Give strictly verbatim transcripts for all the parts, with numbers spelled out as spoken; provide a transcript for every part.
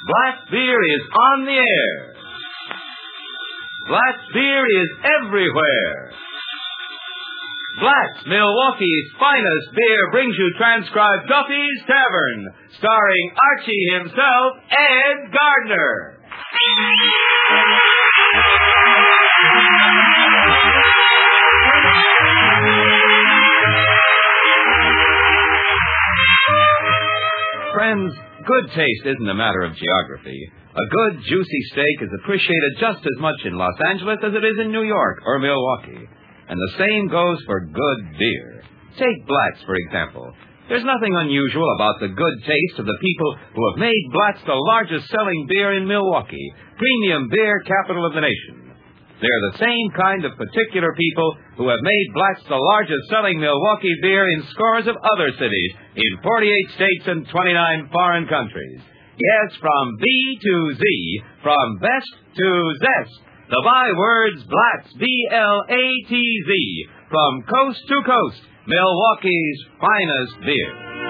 Black beer is on the air. Black beer is everywhere. Black's, Milwaukee's finest beer, brings you transcribed Duffy's Tavern, starring Archie himself, Ed Gardner. Friends, good taste isn't a matter of geography. A good, juicy steak is appreciated just as much in Los Angeles as it is in New York or Milwaukee. And the same goes for good beer. Take Black's, for example. There's nothing unusual about the good taste of the people who have made Black's the largest selling beer in Milwaukee, premium beer capital of the nation. They're the same kind of particular people who have made Black's the largest selling Milwaukee beer in scores of other cities in forty-eight states and twenty-nine foreign countries. Yes, from B to Z, from best to zest. The bywords Black's, B L A T Z, from coast to coast, Milwaukee's finest beer.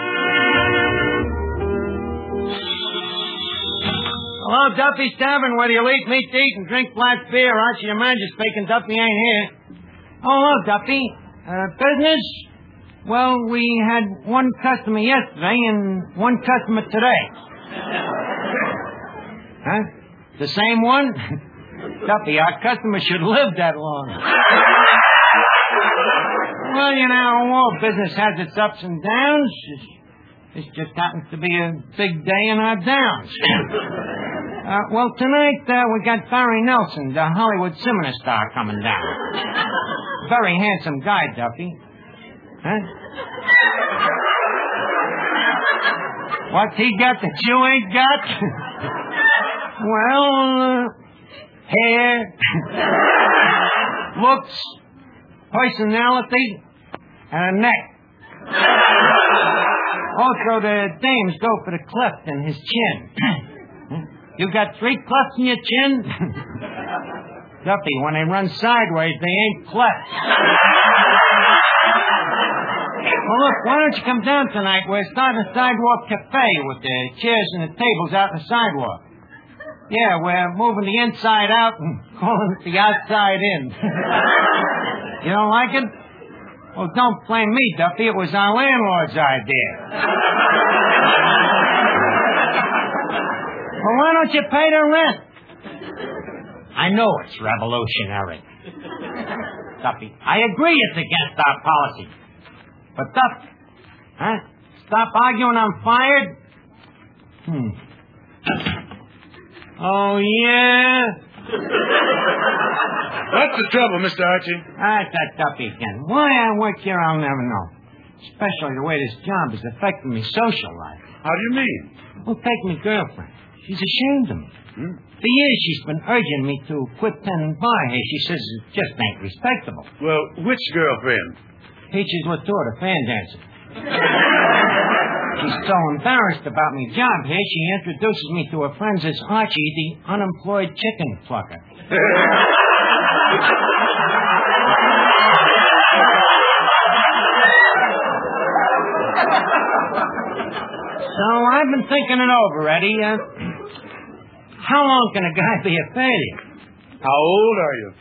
Hello, Duffy's Tavern, where you'll eat meat to eat and drink Black beer. Archie, your manager speaking. Duffy ain't here. Oh, hello, Duffy. Uh, business? Well, we had one customer yesterday and one customer today. Huh? The same one? Duffy, our customer should live that long. Well, you know, all business has its ups and downs. This just happens to be a big day in our downs. uh, well, tonight uh, we got Barry Nelson, the Hollywood cinema star, coming down. Very handsome guy, Duffy. Huh? What's he got that you ain't got? well... Uh, hair, looks, personality, and a neck. Also, the dames go for the cleft in his chin. You got three clefts in your chin? Duffy, when they run sideways, they ain't cleft. Well, look, why don't you come down tonight? We're starting a sidewalk cafe with the chairs and the tables out on the sidewalk. Yeah, we're moving the inside out and calling it the outside in. You don't like it? Well, don't blame me, Duffy. It was our landlord's idea. Well, why don't you pay the rent? I know it's revolutionary. Duffy, I agree it's against our policy. But, Duffy, huh? Stop arguing, I'm fired? Hmm. Oh, yeah? What's the trouble, Mister Archie? Ah, it's that Duffy again. Why I work here, I'll never know. Especially the way this job is affecting me social life. How do you mean? Well, take my girlfriend. She's ashamed of me. Hmm? For years, she's been urging me to quit tending bar here. She says it just ain't respectable. Well, which girlfriend? Peaches Latour, the fan dancer. She's so embarrassed about my job here, she introduces me to her friends as Archie, the unemployed chicken plucker. So I've been thinking it over, Eddie. Uh, how long can a guy be a failure? How old are you?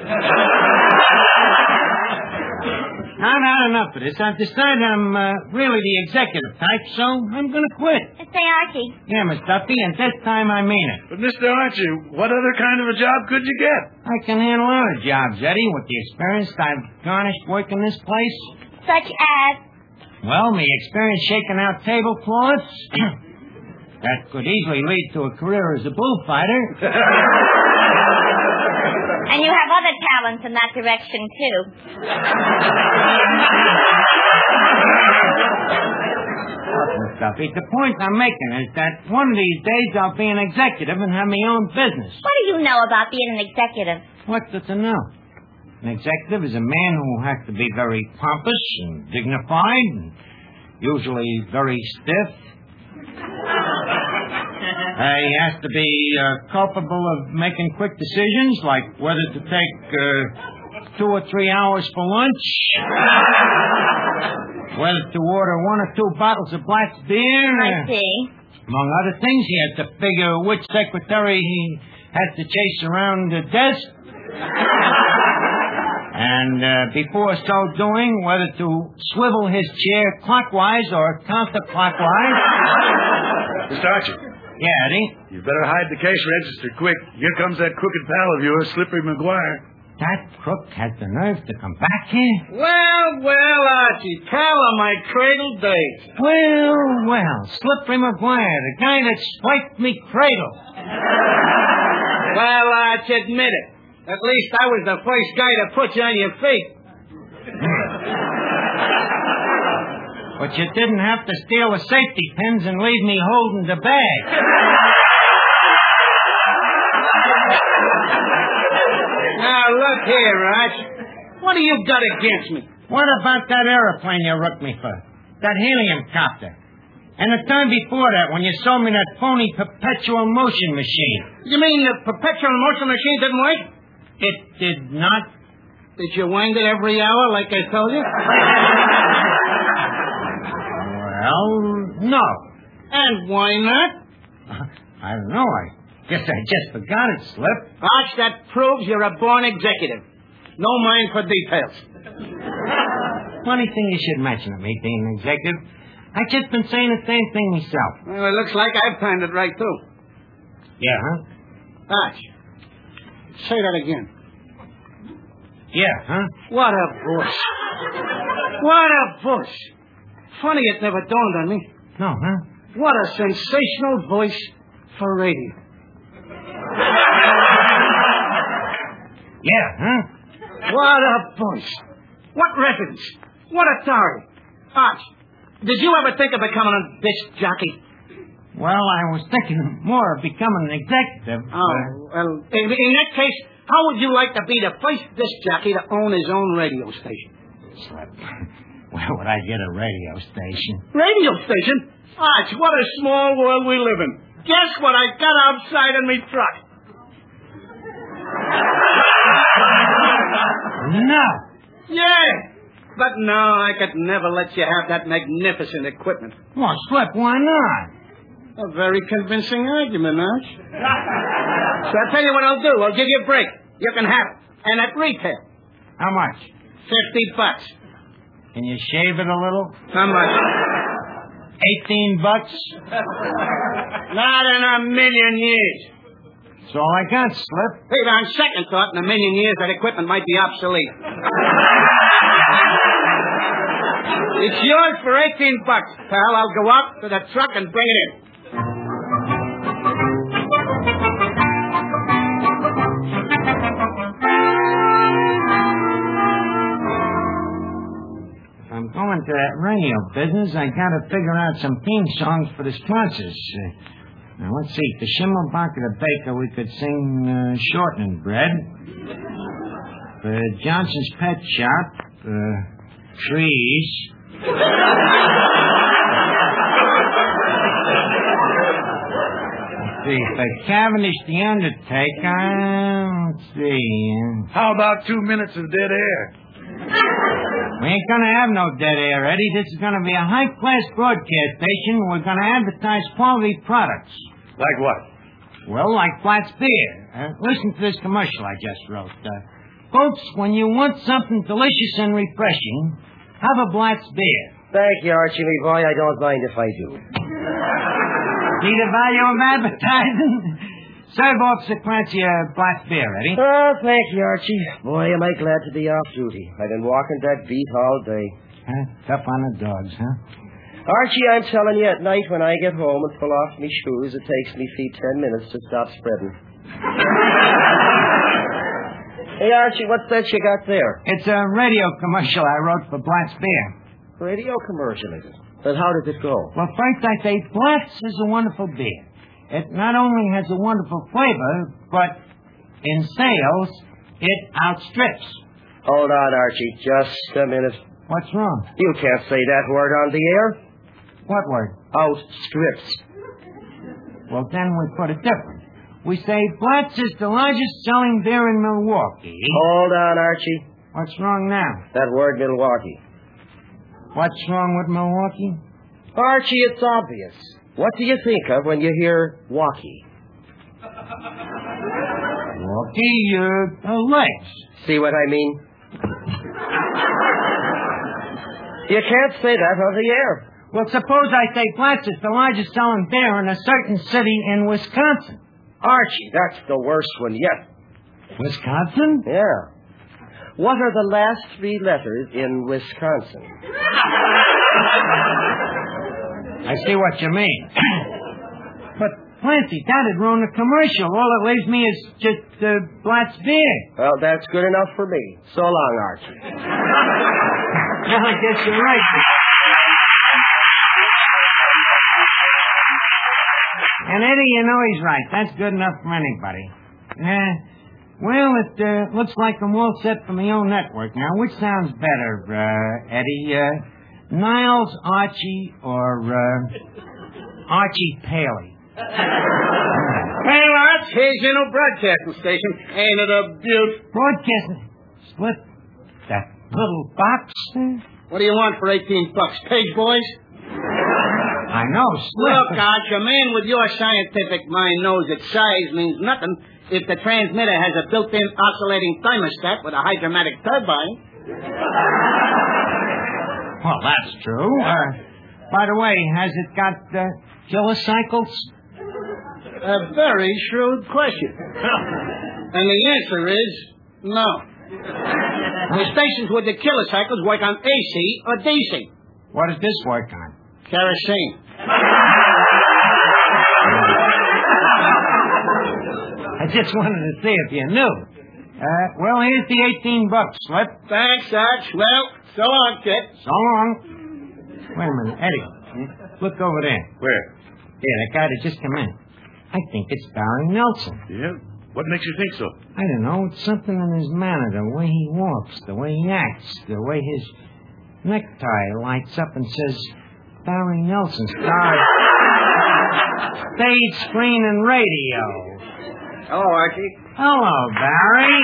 I've had enough of this. I've decided I'm uh, really the executive type, so I'm going to quit. Say, Archie. Yeah, Miss Duffy, and this time I mean it. But, Mister Archie, what other kind of a job could you get? I can handle other jobs, Eddie, with the experience I've garnished working this place. Such as? Well, me experience shaking out tablecloths. That could easily lead to a career as a bullfighter. And you have other talents in that direction, too. Look, Miss Duffy, the point I'm making is that one of these days I'll be an executive and have my own business. What do you know about being an executive? What's there to know? An executive is a man who has to be very pompous and dignified and usually very stiff. Uh, he has to be uh, culpable of making quick decisions, like whether to take uh, two or three hours for lunch, whether to order one or two bottles of black beer. I see. Among other things, he has to figure which secretary he has to chase around the desk. And uh, before so doing, whether to swivel his chair clockwise or counterclockwise. Mister Archie. Yeah, Eddie? You better hide the cash register quick. Here comes that crooked pal of yours, Slippery McGuire. That crook has the nerve to come back here? Well, well, Archie, pal of my cradle days. Well, well, Slippery McGuire, the guy that swiped me cradle. Well, Arch, admit it. At least I was the first guy to put you on your feet. But you didn't have to steal the safety pins and leave me holding the bag. Now, look here, Arch. What do you got against me? What about that aeroplane you rooked me for? That helium copter? And the time before that, when you sold me that phony perpetual motion machine. You mean the perpetual motion machine didn't work? It did not. Did you wind it every hour like I told you? Well, no. And why not? I don't know. I guess I just forgot it, Slip. Arch, that proves you're a born executive. No mind for details. Funny thing you should mention it, me being an executive. I've just been saying the same thing myself. Well, it looks like I've timed it right, too. Yeah, huh? Arch, say that again. Yeah, huh? What a bush. What a bush. Funny it never dawned on me. No, huh? What a sensational voice for radio. Yeah, huh? What a voice. What reference. What authority. Arch, did you ever think of becoming a disc jockey? Well, I was thinking more of becoming an executive. Oh, well, in, in that case, how would you like to be the first disc jockey to own his own radio station? Slip. Where would I get a radio station? Radio station? Arch, what a small world we live in. Guess what I got outside in me truck? No. Yeah. But no, I could never let you have that magnificent equipment. Well, Slip, why not? A very convincing argument, Arch. So I'll tell you what I'll do. I'll give you a break. You can have it. And at retail. How much? Fifty bucks. Can you shave it a little? How much? Eighteen bucks? Not in a million years. That's all I got, Slip. Hey, on second thought, in a million years, that equipment might be obsolete. It's yours for eighteen bucks, pal. I'll go out to the truck and bring it in. If I'm going to that radio business, I got to figure out some theme songs for the sponsors. Uh, now, let's see. For Schimmelbach the Baker, we could sing uh, Shortening Bread. For Johnson's Pet Shop, uh, Trees. Let's see. For Cavendish the Undertaker, let's see. How about two minutes of dead air? We ain't gonna have no dead air, Eddie. This is gonna be a high-class broadcast station. We're gonna advertise quality products. Like what? Well, like Flat's beer. Uh, listen to this commercial I just wrote. Uh, folks, when you want something delicious and refreshing, have a Blatz beer. Thank you, Archie, me boy. I don't mind if I do. See the value of advertising? Serve Officer Clancy a Blatz beer, Eddie. Oh, thank you, Archie. Boy, am I glad to be off duty. I've been walking that beat all day. Huh? Tough on the dogs, huh? Archie, I'm telling you, at night when I get home and pull off me shoes, it takes me feet ten minutes to stop spreading. Hey, Archie, what's that you got there? It's a radio commercial I wrote for Blatz beer. Radio commercial, is it? Then how does it go? Well, first I say Blatz is a wonderful beer. It not only has a wonderful flavor, but in sales, it outstrips. Hold on, Archie, just a minute. What's wrong? You can't say that word on the air. What word? Outstrips. Well, then we put it different. We say Blatz is the largest selling beer in Milwaukee. Hold on, Archie. What's wrong now? That word Milwaukee. What's wrong with Milwaukee? Archie, it's obvious. What do you think of when you hear walkie? Walkie, uh, uh, legs. See what I mean? You can't say that on the air. Well, suppose I say Blatz is the largest selling beer in a certain city in Wisconsin. Archie, that's the worst one yet. Wisconsin? Yeah. What are the last three letters in Wisconsin? I see what you mean. But, Clancy, that'd ruin the commercial. All it leaves me is just uh, Blatz beer. Well, that's good enough for me. So long, Archie. Well, I guess you're right. And Eddie, you know he's right. That's good enough for anybody. Uh, well, it uh, looks like I'm all set for my own network now. Which sounds better, uh, Eddie? Uh, Niles, Archie, or uh, Archie Paley? Hey, Arch, here's your new broadcasting station. Ain't it a beaut? Broadcasting? Split that little box there? What do you want for eighteen bucks? Page boys? I know, Split. Look, Arch, a man with your scientific mind knows that size means nothing if the transmitter has a built-in oscillating thermostat with a hydromatic turbine. Well, that's true. Uh, by the way, has it got uh, kilocycles? A very shrewd question. And the answer is no. The stations with the kilocycles work on A C or D C. What does this work on? Kerosene. I just wanted to see if you knew. Uh, well, here's the eighteen bucks, Slip. Thanks, Arch. Well, so long, kid. So long. Wait a minute, Eddie. Look over there. Where? Yeah, that guy that just came in. I think it's Barry Nelson. Yeah? What makes you think so? I don't know. It's something in his manner, the way he walks, the way he acts, the way his necktie lights up and says, Barry Nelson, star stage, screen, and radio. Hello, Archie. Hello, Barry.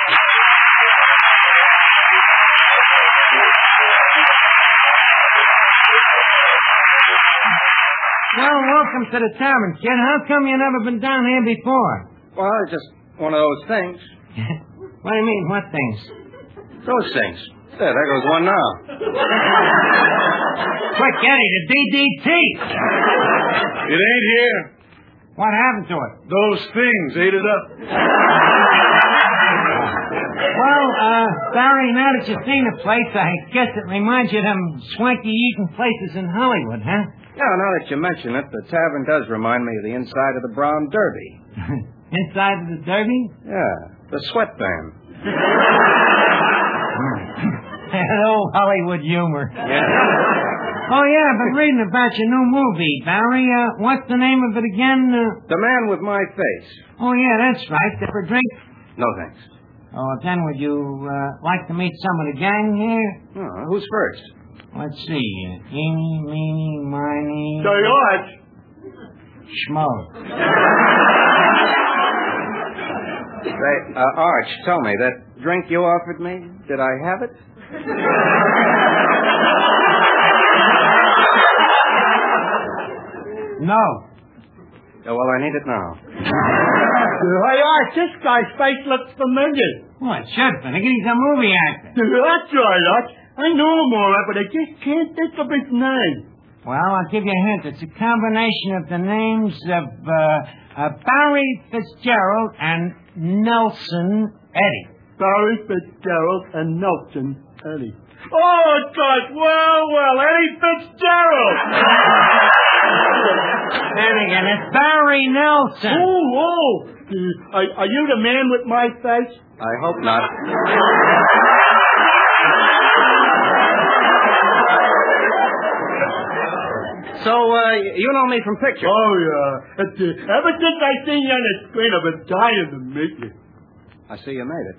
Well, welcome to the tavern, kid. How come you never been down here before? Well, it's just one of those things. What do you mean, what things? Those things. There, there goes one now. Quick, Eddie, the D D T. It ain't here. What happened to it? Those things ate it up. Well, uh, Barry, now that you've seen the place, I guess it reminds you of them swanky eating places in Hollywood, huh? Yeah, now that you mention it, the tavern does remind me of the inside of the Brown Derby. Inside of the Derby? Yeah, the sweat band. Old Hollywood humor. Yeah. Oh, yeah, I've been reading about your new movie, Barry. Uh, what's the name of it again? Uh... The Man with My Face. Oh, yeah, that's right. For a drink? No, thanks. Oh, then would you uh, like to meet some of the gang here? Oh, who's first? Let's see. Uh, eeny, meeny, miny... Say, Arch. Schmo. Say, uh, Arch, tell me, that drink you offered me, did I have it? No. Oh, well, I need it now. Hey, Arch, this guy's face looks familiar. Well, it should, but he's a movie actor. That's right, Arch. I know him all right, but I just can't think of his name. Well, I'll give you a hint. It's a combination of the names of uh, uh, Barry Fitzgerald and Nelson Eddy. Barry Fitzgerald and Nelson Eddy. Oh, God, well, well, Eddie Fitzgerald. Hannigan, it's Barry Nelson. Oh, oh. Uh, are, are you the man with my face? I hope not. So, uh, you know me from pictures. Oh, yeah. But, uh, ever since I seen you on the screen, I've been dying to meet you. I see you made it.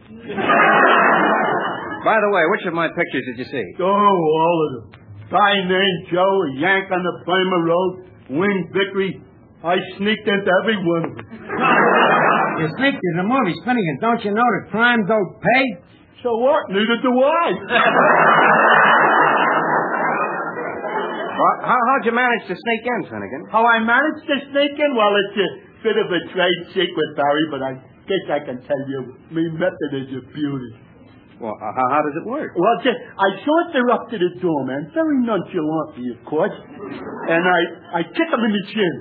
By the way, which of my pictures did you see? Oh, all of them. Guy named Joe, a Yank on the Plymouth Road, Wing Vickery. I sneaked into every one of them. You sneaked in the movie, Finnegan. Don't you know that crime don't pay? So what? Neither do I. Well, how, how'd you manage to sneak in, Finnegan? How I managed to sneak in? Well, it's a bit of a trade secret, Barry, but I guess I can tell you. My method is a beauty. Well, uh, how, how does it work? Well, just, I saunter up to the doorman, very nonchalantly, of course, and I, I kick him in the chin.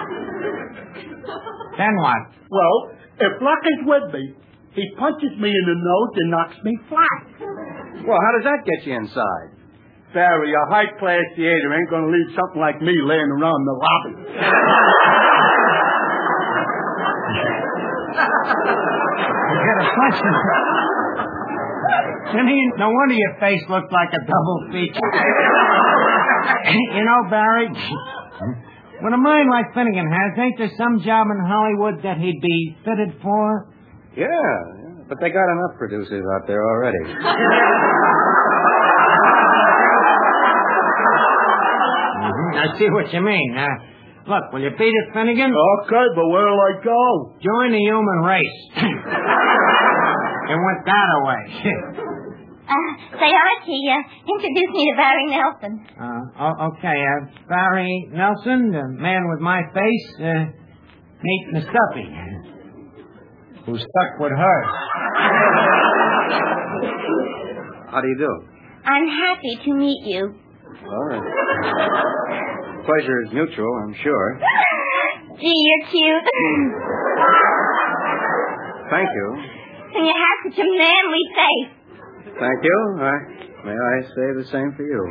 Then what? Well, if luck is with me, he punches me in the nose and knocks me flat. Well, how does that get you inside? Barry, a high-class theater ain't going to leave something like me laying around the lobby. You get a question. Jimmy, no wonder your face looks like a double feature. You know, Barry, with a mind like Finnegan has, ain't there some job in Hollywood that he'd be fitted for? Yeah, yeah, but they got enough producers out there already. Mm-hmm. I see what you mean. Uh, look, will you beat it, Finnegan? Okay, but where'll I go? Join the human race. And with that away. Uh, say, Archie, uh, introduce me to Barry Nelson. Uh, oh, okay, uh, Barry Nelson, the man with my face, uh, meet Miss Duffy, who's stuck with her. How do you do? I'm happy to meet you. All right. Pleasure is mutual, I'm sure. Gee, you're cute. Thank you. And you have such a manly face. Thank you. Uh, may I say the same for you.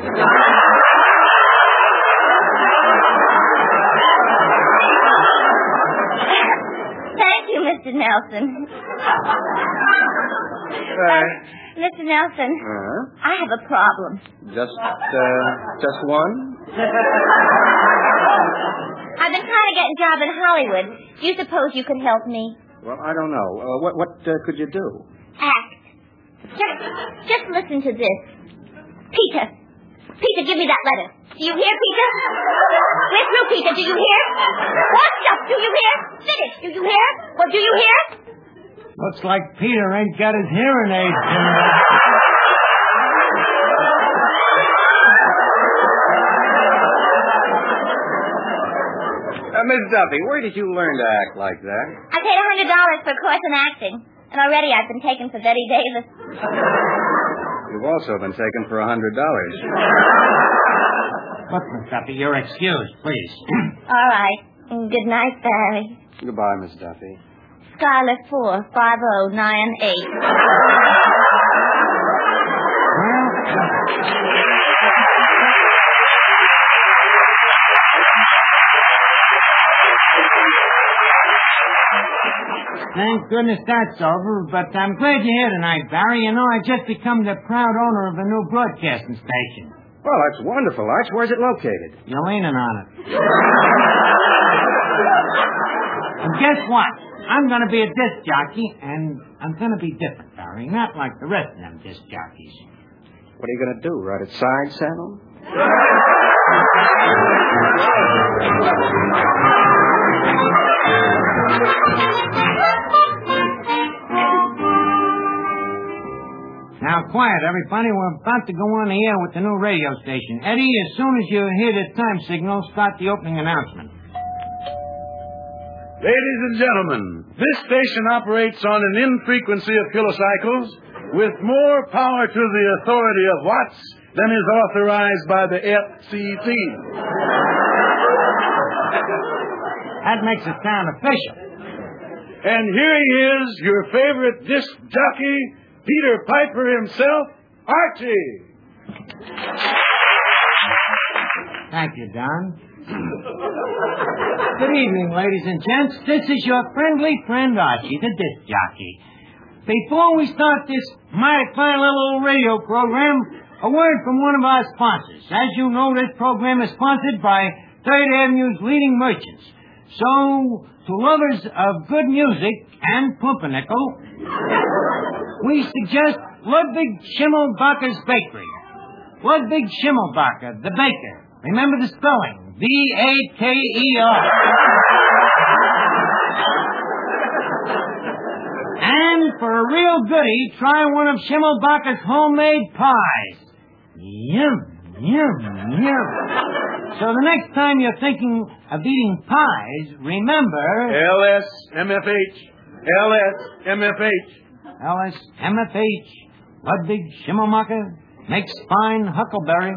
Thank you, Mister Nelson. Uh, Mister Nelson, uh, I have a problem. just, uh, just one? I've been trying to get a job in Hollywood. Do you suppose you could help me? Well, I don't know. Uh, what, what uh, could you do? Act. Just, just listen to this. Peter. Peter, give me that letter. Do you hear, Peter? We're through, Peter. Do you hear? What's up? Do you hear? Finish. Do you hear? Well, do you hear? Looks like Peter ain't got his hearing aids in. Uh, Miss Duffy, where did you learn to act like that? I paid a hundred dollars for a course in acting, and already I've been taken for Betty Davis. You've also been taken for a hundred dollars. Look, Miss Duffy, you're excused, please. All right. Good night, Barry. Goodbye, Miss Duffy. Scarlet four five oh nine eight. Thank goodness that's over, but I'm glad you're here tonight, Barry. You know, I just become the proud owner of a new broadcasting station. Well, that's wonderful, Arch. Where's it located? You're leaning on it. And guess what? I'm going to be a disc jockey, and I'm going to be different, Barry. Not like the rest of them disc jockeys. What are you going to do, ride a side saddle? Now, quiet, everybody. We're about to go on the air with the new radio station. Eddie, as soon as you hear the time signal, start the opening announcement. Ladies and gentlemen, this station operates on an infrequency of kilocycles with more power to the authority of watts than is authorized by the F C C. That makes it sound official. And here he is, your favorite disc jockey, Peter Piper himself, Archie. Thank you, Don. Good evening, ladies and gents. This is your friendly friend, Archie, the disc jockey. Before we start this mighty fine little radio program, a word from one of our sponsors. As you know, this program is sponsored by Third Avenue's leading merchants. So, to lovers of good music and pumpernickel, we suggest Ludwig Schimmelbacher's Bakery. Ludwig Schimmelbacher, the baker. Remember the spelling. B A K E R. And for a real goodie, try one of Schimmelbacher's homemade pies. Yum, Yum, yum. So the next time you're thinking of eating pies, remember... L S M F H. L S M F H. L S M F H. Ludwig Schimmelmacher makes fine huckleberry.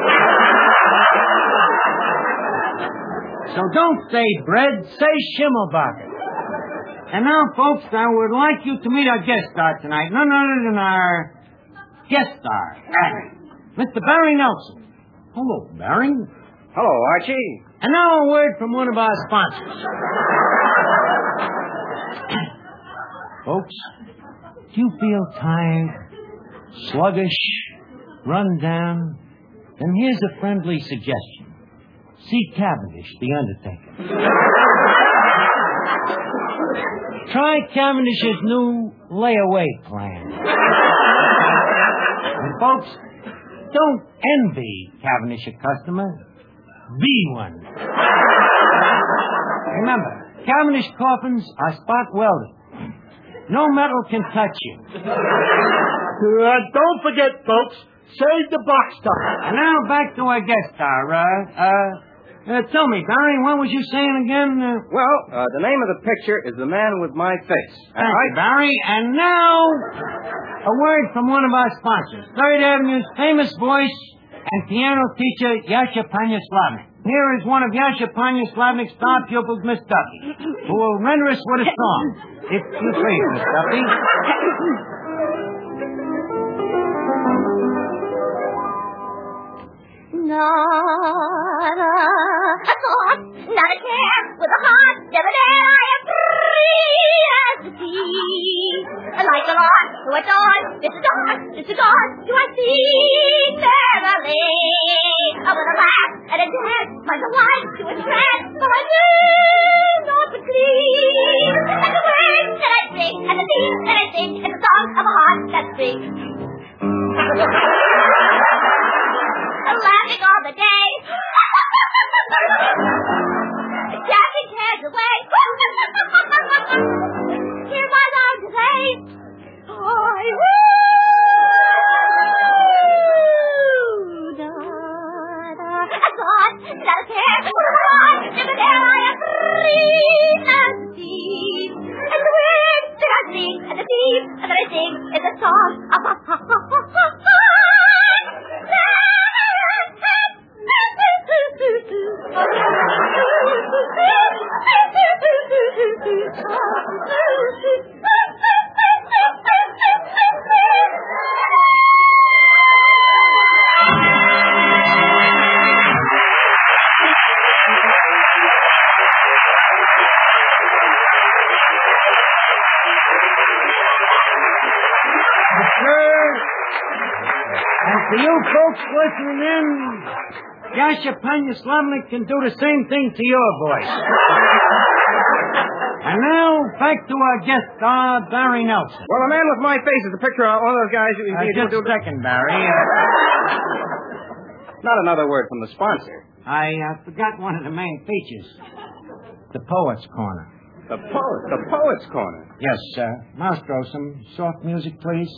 So don't say bread, say Schimmelbacher. And now, folks, I would like you to meet our guest star tonight. None other than our guest star, Mister Barry Nelson. Hello, Barry. Hello, Archie. And now a word from one of our sponsors. Folks, do you feel tired, sluggish, run down? Then here's a friendly suggestion. See Cavendish, the Undertaker. Try Cavendish's new layaway plan. And folks, don't envy Cavendish a customer. Be one. Remember, Cavendish coffins are spot welded. No metal can touch you. Uh, don't forget, folks, save the box top. And now back to our guest star. Uh, uh, uh, tell me, Barry, what was you saying again? Uh, Well, uh, the name of the picture is The Man with My Face. Thank you, Barry. And now, a word from one of our sponsors, Third Avenue's famous voice and piano teacher, Yasha Panyaslavnik. Here is one of Yasha Panyaslavnik's star pupils, Miss Duffy, who will render us with a song. If you please, Miss Duffy. Not a thought, not a care, with a heart, never there, I am free as the sea. Like a lark to a dawn, this is dawn, this is dawn, do I see merrily. Oh, with a laugh and a dance, like a wife to a trance, so I do not believe. And the words that I sing, and the theme that I sing, is the song of a heart that's free. Laughing all the day. Jacking cares away. Hear my love to say, I will. A thought, not a care, never there I am free and deep. And the words that I sing, and the theme that I sing, is a song of a For you folks listening in, Yasha Panyaslavnik can do the same thing to your voice. And now, back to our guest star, Barry Nelson. Well, The Man with My Face is a picture of one of those guys who... Uh, just a second, Barry. Uh, Not another word from the sponsor. I uh, forgot one of the main features. The Poet's Corner. The poet, the Poet's Corner. Yes, sir. Maestro, some soft music, please.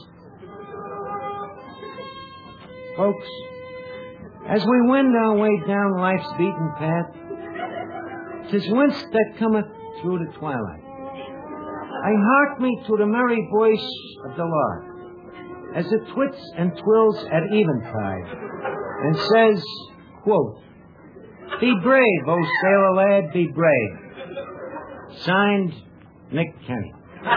Folks, as we wend our way down life's beaten path, 'tis whence that cometh through the twilight. I hark me to the merry voice of the lark, as it twits and twills at eventide, and says, quote, "Be brave, O sailor lad, be brave." Signed, Nick Kenny.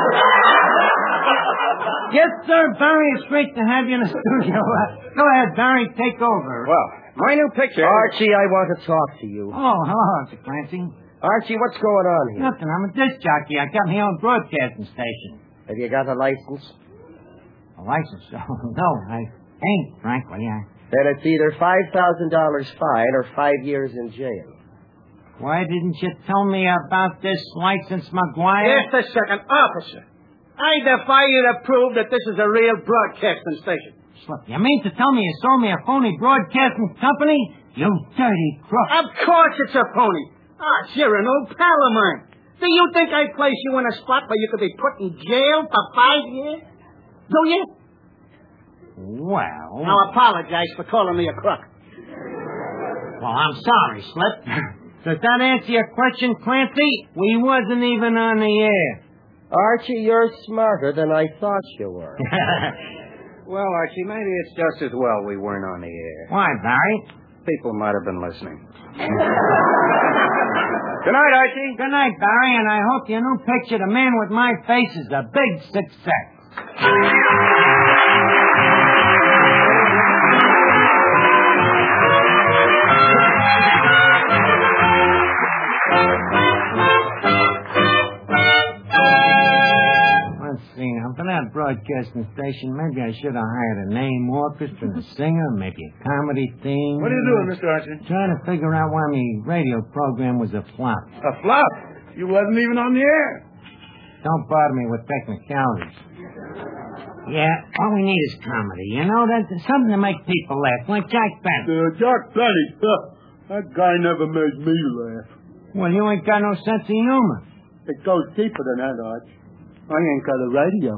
Yes, sir, Barry, it's great to have you in the studio. Uh, go ahead, Barry, take over. Well, my new picture... Archie, I want to talk to you. Oh, hello, Mister Clancy. Archie, what's going on here? Nothing. I'm a disc jockey. I got my own broadcasting station. Have you got a license? A license? Oh, no, I ain't, frankly. I... Then it's either five thousand dollars fine or five years in jail. Why didn't you tell me about this license, McGuire? Just a second. Officer, I defy you to prove that this is a real broadcasting station. Look, you mean to tell me you sold me a phony broadcasting company? You dirty crook. Of course it's a phony. Ah, you're an old pal of mine. Do you think I'd place you in a spot where you could be put in jail for five years? Do you? Well... Now apologize for calling me a crook. Well, I'm sorry, Slip. Does that answer your question, Clancy? We wasn't even on the air. Archie, you're smarter than I thought you were. Well, Archie, maybe it's just as well we weren't on the air. Why, Barry? People might have been listening. Good night, Archie. Good night, Barry, and I hope your new picture, The Man with My Face, is a big success. Let's see, now, for that broadcasting station, maybe I should have hired a name orchestra and a singer, maybe a comedy theme. What are you doing, Mister Archie? Trying to figure out why my radio program was a flop. A flop? You wasn't even on the air. Don't bother me with technicalities. Yeah, all we need is comedy. You know, that's something to make people laugh, like Jack Benny. Uh, Jack Benny, huh, that guy never made me laugh. Well, you ain't got no sense of humor. It goes deeper than that, Arch. I ain't got a radio.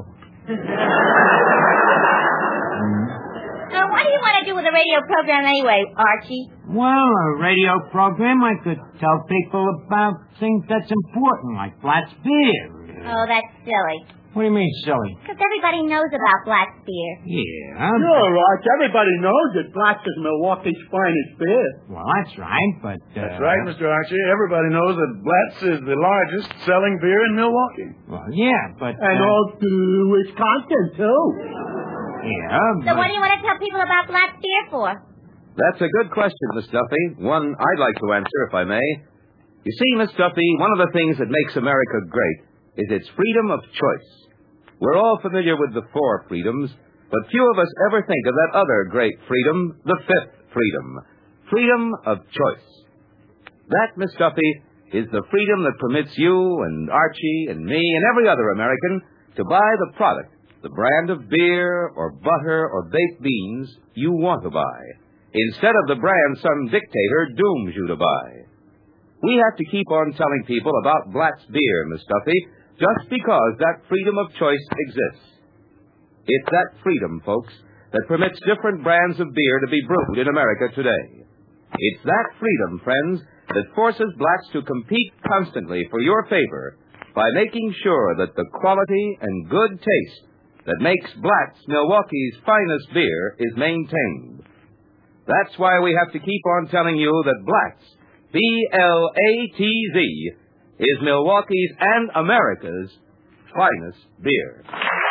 So what do you want to do with a radio program anyway, Archie? Well, a radio program, I could tell people about things that's important, like Blatt's beer. Oh, that's silly. What do you mean, silly? Because everybody knows about Black's beer. Yeah. Sure, Arch. Everybody knows that Black's is Milwaukee's finest beer. Well, that's right, but... Uh, That's right, Mister Archie. Everybody knows that Blatz is the largest selling beer in Milwaukee. Well, yeah, but... And uh, all through Wisconsin, too. Yeah, So but... what do you want to tell people about Black's beer for? That's a good question, Miss Duffy. One I'd like to answer, if I may. You see, Miss Duffy, one of the things that makes America great is its freedom of choice. We're all familiar with the four freedoms, but few of us ever think of that other great freedom, the fifth freedom, freedom of choice. That, Miss Duffy, is the freedom that permits you and Archie and me and every other American to buy the product, the brand of beer or butter or baked beans you want to buy, instead of the brand some dictator dooms you to buy. We have to keep on telling people about Blatt's beer, Miss Duffy, just because that freedom of choice exists. It's that freedom, folks, that permits different brands of beer to be brewed in America today. It's that freedom, friends, that forces Blatt's to compete constantly for your favor by making sure that the quality and good taste that makes Blatt's Milwaukee's finest beer is maintained. That's why we have to keep on telling you that Blatt's, B L A T Z, is Milwaukee's and America's finest beer.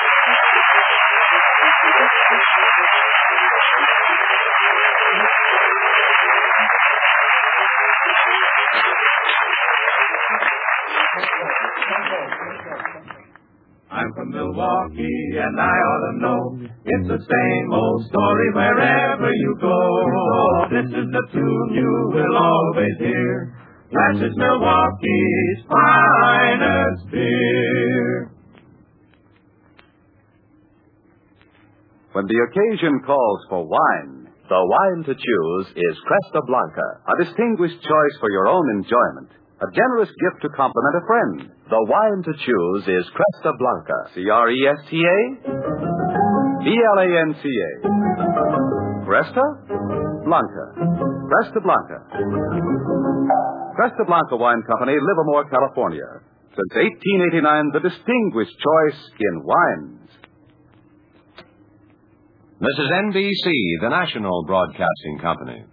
I'm from Milwaukee and I ought to know it's the same old story wherever you go. This is the tune you will always hear. Blatt's is Milwaukee's finest beer. When the occasion calls for wine, the wine to choose is Cresta Blanca, a distinguished choice for your own enjoyment. A generous gift to compliment a friend. The wine to choose is Cresta Blanca. C R E S T A? B L A N C A. Cresta Blanca. Cresta Blanca. Cresta Blanca Wine Company, Livermore, California. Since eighteen eighty-nine, the distinguished choice in wines. This is N B C, the national broadcasting company.